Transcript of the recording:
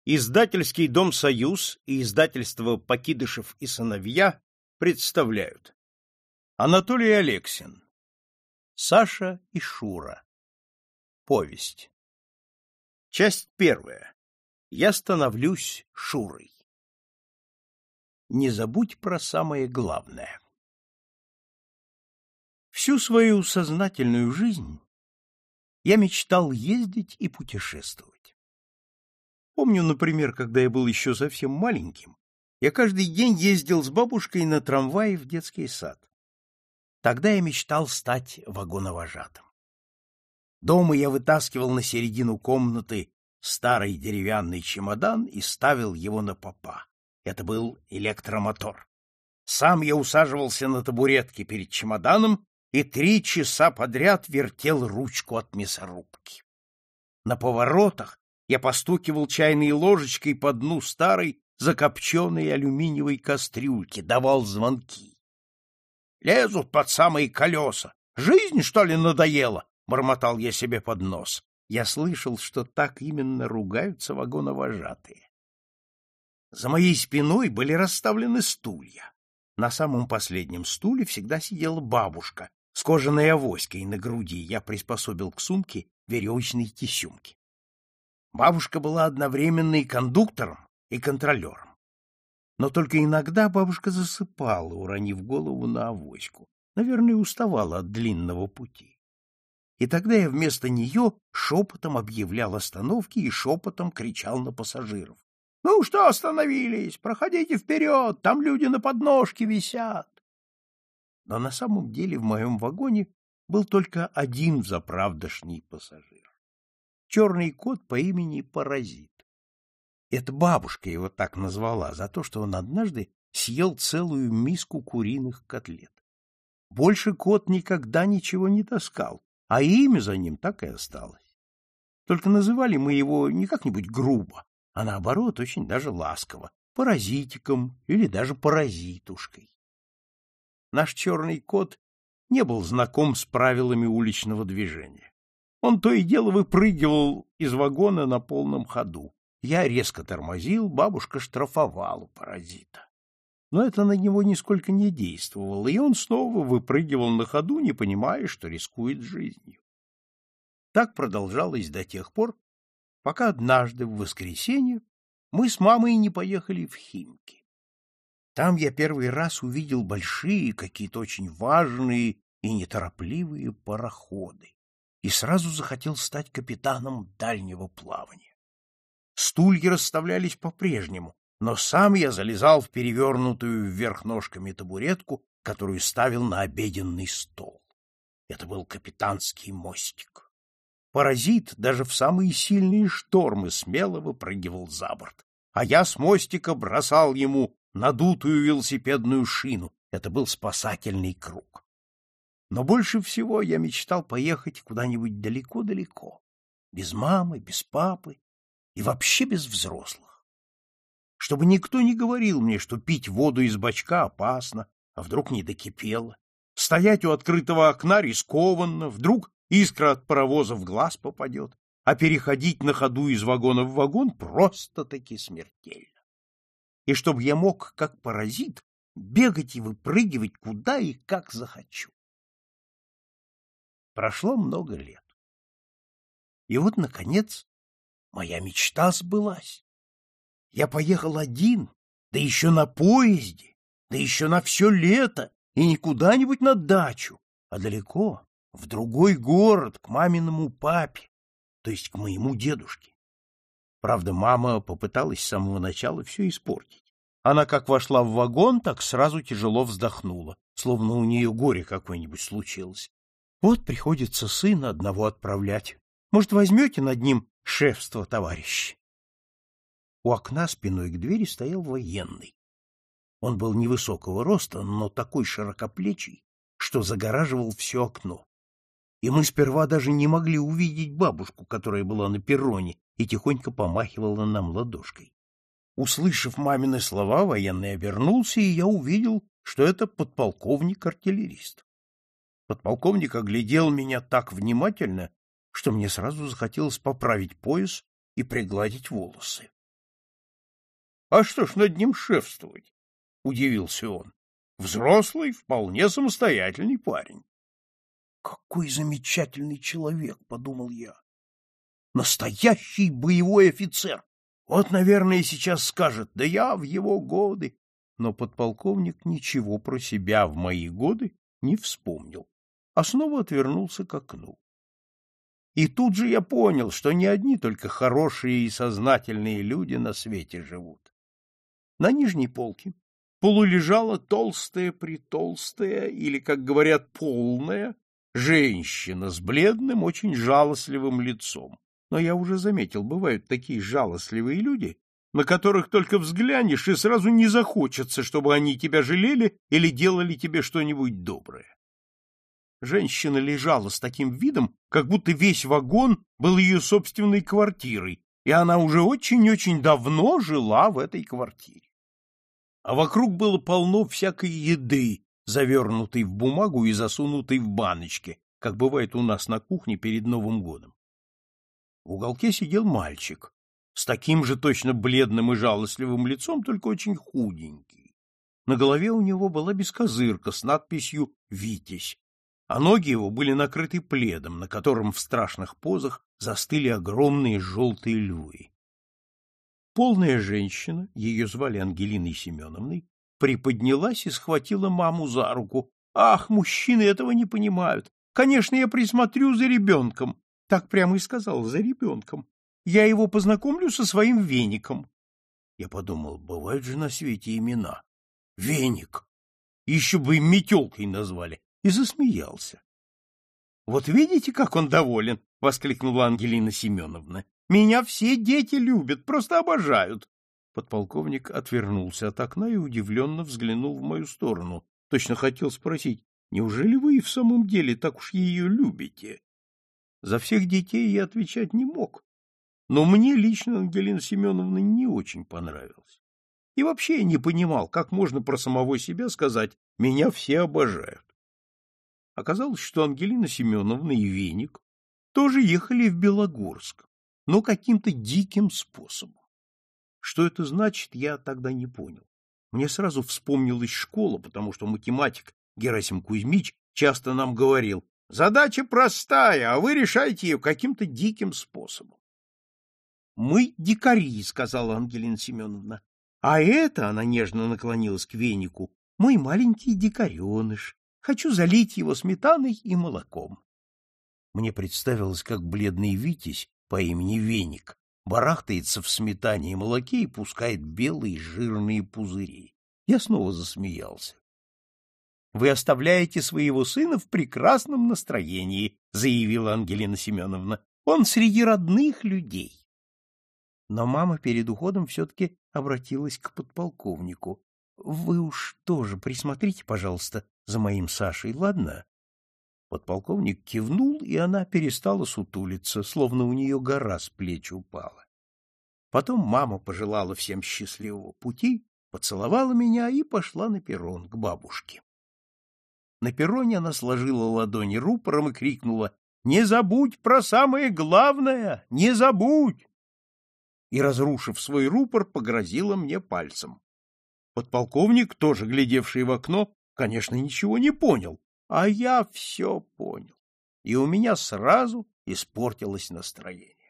Издательский дом «Союз» и издательство «Покидышев и сыновья» представляют. Анатолий Алексин. Саша и Шура. Повесть. Часть первая. Я становлюсь Шурой. Не забудь про самое главное. Всю свою сознательную жизнь я мечтал ездить и путешествовать. Помню, например, когда я был еще совсем маленьким, я каждый день ездил с бабушкой на трамвае в детский сад. Тогда я мечтал стать вагоновожатым. Дома я вытаскивал на середину комнаты старый деревянный чемодан и ставил его на попа. Это был электромотор. Сам я усаживался на табуретке перед чемоданом и 3 часа подряд вертел ручку от мясорубки. На поворотах я постукивал чайной ложечкой по дну старой закопченной алюминиевой кастрюльки, давал звонки. «Лезут под самые колеса! Жизнь, что ли, надоела?» — бормотал я себе под нос. Я слышал, что так именно ругаются вагоновожатые. За моей спиной были расставлены стулья. На самом последнем стуле всегда сидела бабушка с кожаной авоськой на груди. Я приспособил к сумке веревочные тесемки. Бабушка была одновременно и кондуктором, и контролером. Но только иногда бабушка засыпала, уронив голову на авоську. Наверное, уставала от длинного пути. И тогда я вместо нее шепотом объявлял остановки и шепотом кричал на пассажиров. «Ну что остановились? Проходите вперед, там люди на подножке висят!» Но на самом деле в моем вагоне был только один заправдошний пассажир. Черный кот по имени Паразит. Это бабушка его так назвала за то, что он однажды съел целую миску куриных котлет. Больше кот никогда ничего не таскал, а имя за ним так и осталось. Только называли мы его не как-нибудь грубо, а наоборот очень даже ласково, паразитиком или даже паразитушкой. Наш черный кот не был знаком с правилами уличного движения. Он то и дело выпрыгивал из вагона на полном ходу. Я резко тормозил, бабушка штрафовала паразита. Но это на него нисколько не действовало, и он снова выпрыгивал на ходу, не понимая, что рискует жизнью. Так продолжалось до тех пор, пока однажды в воскресенье мы с мамой не поехали в Химки. Там я первый раз увидел большие, какие-то очень важные и неторопливые пароходы. И сразу захотел стать капитаном дальнего плавания. Стулья расставлялись по-прежнему, но сам я залезал в перевернутую вверх ножками табуретку, которую ставил на обеденный стол. Это был капитанский мостик. Паразит даже в самые сильные штормы смело выпрыгивал за борт, а я с мостика бросал ему надутую велосипедную шину. Это был спасательный круг. Но больше всего я мечтал поехать куда-нибудь далеко-далеко, без мамы, без папы и вообще без взрослых. Чтобы никто не говорил мне, что пить воду из бачка опасно, а вдруг не докипело, стоять у открытого окна рискованно, вдруг искра от паровоза в глаз попадет, а переходить на ходу из вагона в вагон просто-таки смертельно. И чтобы я мог, как паразит, бегать и выпрыгивать куда и как захочу. Прошло много лет. И вот, наконец, моя мечта сбылась. Я поехал один, да еще на поезде, да еще на все лето, и не куда-нибудь на дачу, а далеко, в другой город, к маминому папе, то есть к моему дедушке. Правда, мама попыталась с самого начала все испортить. Она как вошла в вагон, так сразу тяжело вздохнула, словно у нее горе какое-нибудь случилось. Вот приходится сына одного отправлять. Может, возьмете над ним шефство, товарищи? У окна спиной к двери стоял военный. Он был невысокого роста, но такой широкоплечий, что загораживал все окно. И мы сперва даже не могли увидеть бабушку, которая была на перроне и тихонько помахивала нам ладошкой. Услышав мамины слова, военный обернулся, и я увидел, что это подполковник-артиллерист. Подполковник оглядел меня так внимательно, что мне сразу захотелось поправить пояс и пригладить волосы. А что ж над ним шефствовать? — удивился он. — Взрослый, вполне самостоятельный парень. — Какой замечательный человек, — подумал я. — Настоящий боевой офицер. Вот, наверное, сейчас скажет: да я в его годы. Но подполковник ничего про себя в мои годы не вспомнил, а снова отвернулся к окну. И тут же я понял, что не одни только хорошие и сознательные люди на свете живут. На нижней полке полулежала толстая-притолстая, или, как говорят, полная женщина с бледным, очень жалостливым лицом. Но я уже заметил, бывают такие жалостливые люди, на которых только взглянешь, и сразу не захочется, чтобы они тебя жалели или делали тебе что-нибудь доброе. Женщина лежала с таким видом, как будто весь вагон был ее собственной квартирой, и она уже очень-очень давно жила в этой квартире. А вокруг было полно всякой еды, завернутой в бумагу и засунутой в баночки, как бывает у нас на кухне перед Новым годом. В уголке сидел мальчик с таким же точно бледным и жалостливым лицом, только очень худенький. На голове у него была бескозырка с надписью «Витязь», а ноги его были накрыты пледом, на котором в страшных позах застыли огромные желтые львы. Полная женщина, ее звали Ангелиной Семеновной, приподнялась и схватила маму за руку. — Ах, мужчины этого не понимают! Конечно, я присмотрю за ребенком. Так прямо и сказал, за ребенком. Я его познакомлю со своим веником. Я подумал, бывают же на свете имена. Веник. Еще бы и метелкой назвали. И засмеялся. — Вот видите, как он доволен! — воскликнула Ангелина Семеновна. — Меня все дети любят, просто обожают. Подполковник отвернулся от окна и удивленно взглянул в мою сторону. Точно хотел спросить: неужели вы и в самом деле так уж ее любите? За всех детей я отвечать не мог, но мне лично Ангелина Семеновна не очень понравилась. И вообще я не понимал, как можно про самого себя сказать: меня все обожают. Оказалось, что Ангелина Семеновна и Веник тоже ехали в Белогорск, но каким-то диким способом. Что это значит, я тогда не понял. Мне сразу вспомнилась школа, потому что математик Герасим Кузьмич часто нам говорил: задача простая, а вы решаете ее каким-то диким способом. — Мы дикари, — сказала Ангелина Семеновна. — А это, — она нежно наклонилась к Венику, — мой маленький дикареныш. Хочу залить его сметаной и молоком. Мне представилось, как бледный Витязь по имени Веник барахтается в сметане и молоке и пускает белые жирные пузыри. Я снова засмеялся. — Вы оставляете своего сына в прекрасном настроении, — заявила Ангелина Семеновна. — Он среди родных людей. Но мама перед уходом все-таки обратилась к подполковнику. — Вы уж тоже присмотрите, пожалуйста, за моим Сашей, ладно? Подполковник кивнул, и она перестала сутулиться, словно у нее гора с плеч упала. Потом мама пожелала всем счастливого пути, поцеловала меня и пошла на перрон к бабушке. На перроне она сложила ладони рупором и крикнула: «Не забудь про самое главное! Не забудь!» И, разрушив свой рупор, погрозила мне пальцем. Подполковник, тоже глядевший в окно, конечно, ничего не понял, а я все понял, и у меня сразу испортилось настроение.